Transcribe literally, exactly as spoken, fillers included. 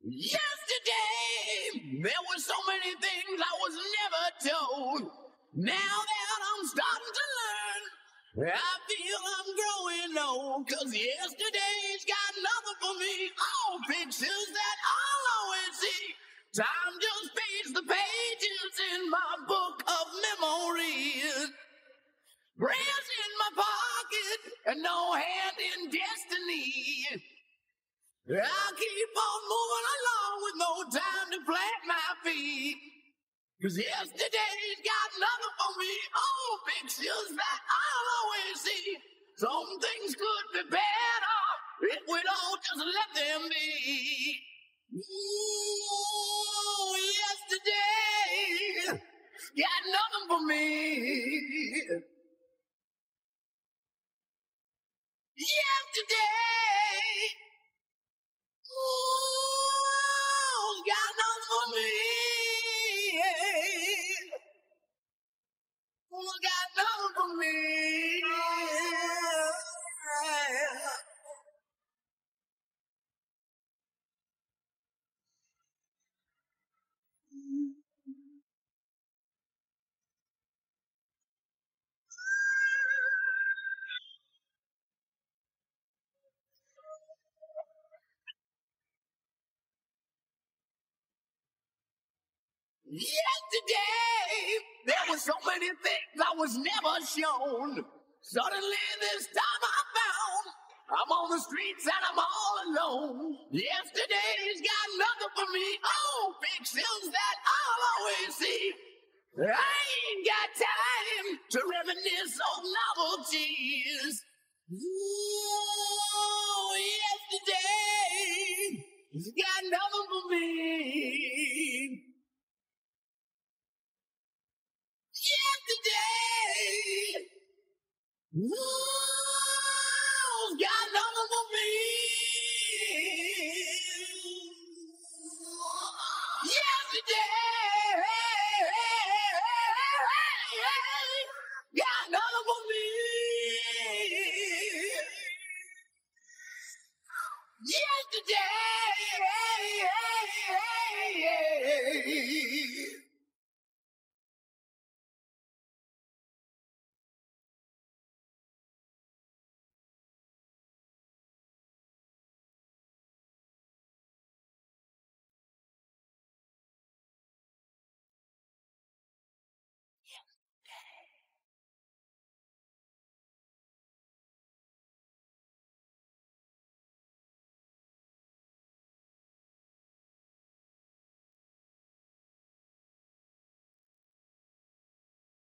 Yesterday, there were so many things I was never told. Now that I'm starting to learn, I feel I'm growing old. Cause yesterday's got nothing for me. All pictures that I'll always see. Time just fades the pages in my book of memories. Prayers in my pocket and no hand in destiny. I'll keep on moving along with no time to plant my feet. Cause yesterday's got nothing for me. All pictures that I'll always see. Some things could be better if we'd all just let them be. Ooh, yesterday got nothing for me. Yesterday, ooh, got nothing for me. Ooh, got nothing for me. Yesterday, there were so many things I was never shown. Suddenly, this time I found I'm on the streets and I'm all alone. Yesterday's got nothing for me. Oh, pictures that I'll always see. I ain't got time to reminisce on novelties. Ooh, yesterday's got nothing for me. Yesterday, ooh, got nothing for me. Yesterday,